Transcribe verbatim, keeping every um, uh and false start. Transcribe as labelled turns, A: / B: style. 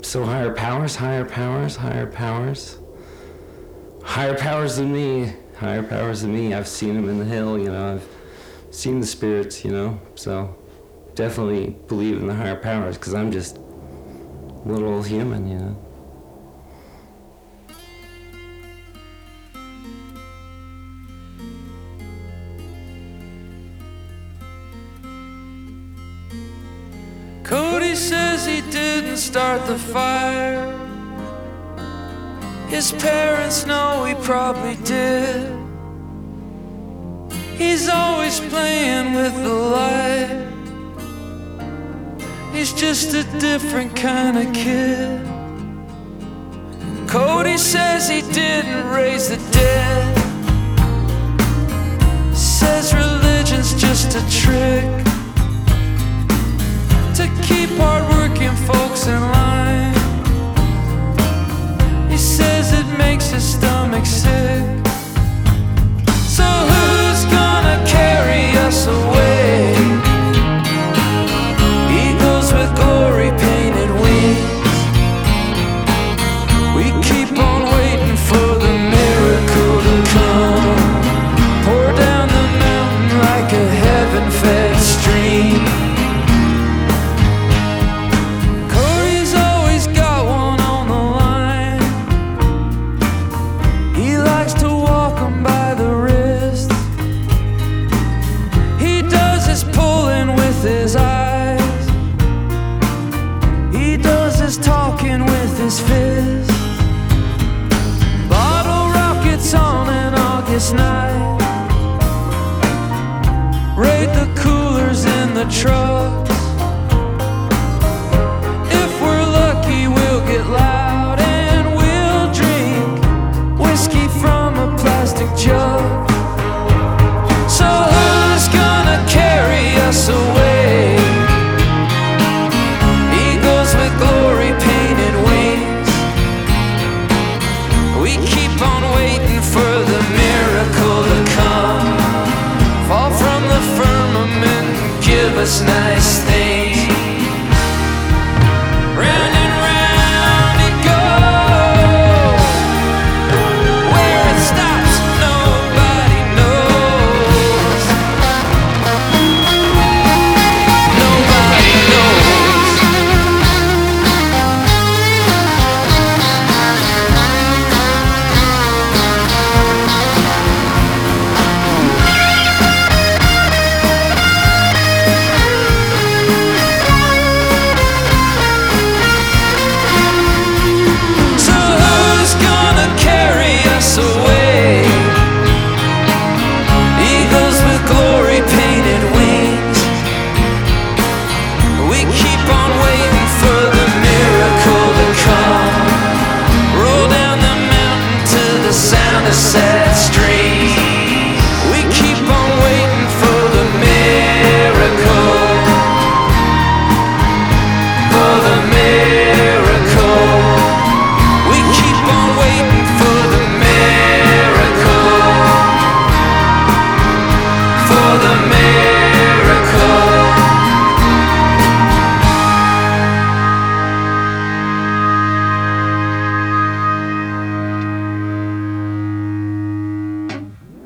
A: So higher powers, higher powers, higher powers. Higher powers than me, higher powers than me. I've seen them in the hill, you know, I've seen the spirits, you know, so definitely believe in the higher powers, because I'm just a little old human, you know.
B: Cody says he didn't start the fire. His parents know he probably did. He's always playing with the light. He's just a different kind of kid. Cody says he didn't raise the dead. Says religion's just a trick to keep hard-working folks in line. He says it makes his stomach sick.